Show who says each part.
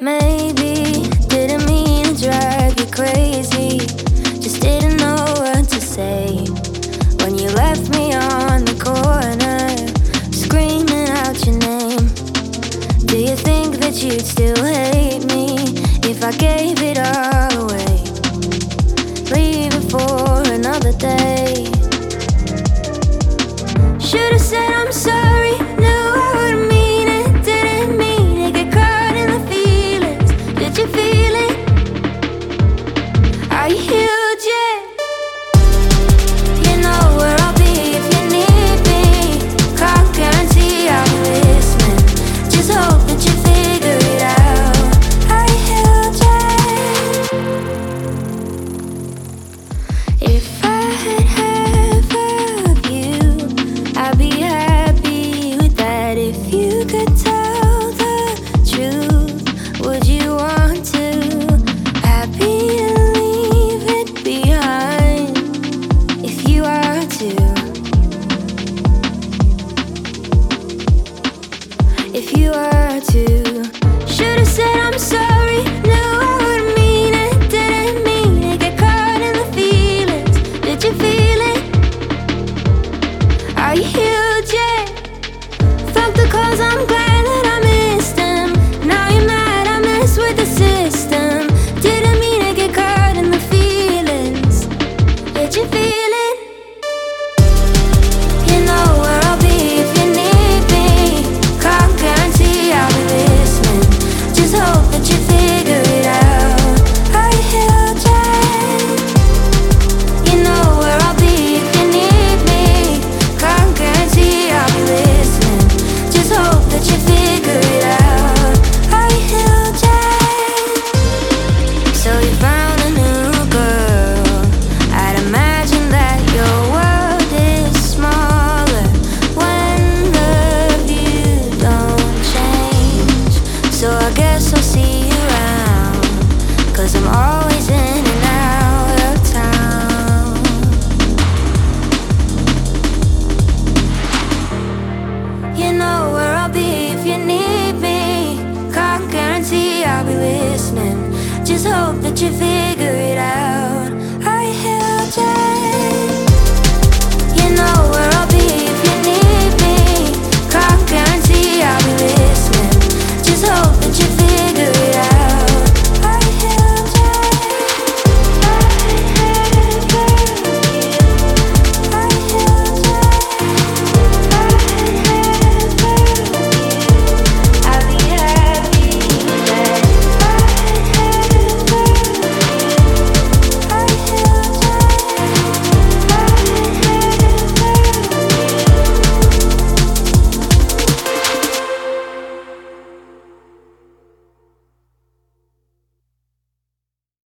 Speaker 1: Maybe didn't mean to drive you crazy, just didn't know what to say when you left me on the corner, screaming out your name. Do you think that you'd still hate me if I gave it all away? Leave it for another day. Should've said I'm sorry, knew I wouldn't mean it, didn't mean to get caught in the feelings. Did you feel it? Are you healed yet? You know where I'll be if you need me. Can't guarantee I'll be listening, just hope that you figure it out. Are you healed yet? If I had half of you, I'd be happy with that. If you could tell the truth, would you want to? Happy to leave it behind if you are to. If you are to. Should've said I'm sorry, knew I wouldn't mean it, didn't mean to get caught in the feelings. Did you feel it? Are you healed yet? Felt the calls, I'm glad that I missed them. Now you're mad, I mess with the system. Didn't mean to get caught in the feelings. Did you feel it? You know where I'll be if you need me. Can't guarantee I'll be listening, just hope that you figure it out. Are you healed yet? You know where I'll be if you need me. Can't guarantee I'll be listening, just hope that you figure it out. Are you healed yet? So you found a new girl. I'd imagine that your world is smaller when the view don't change. So I guess I'll see you around, 'cause I'm always in and out of town. You know where I'll be if you need me. Can't guarantee I'll be listening, just hope that you figure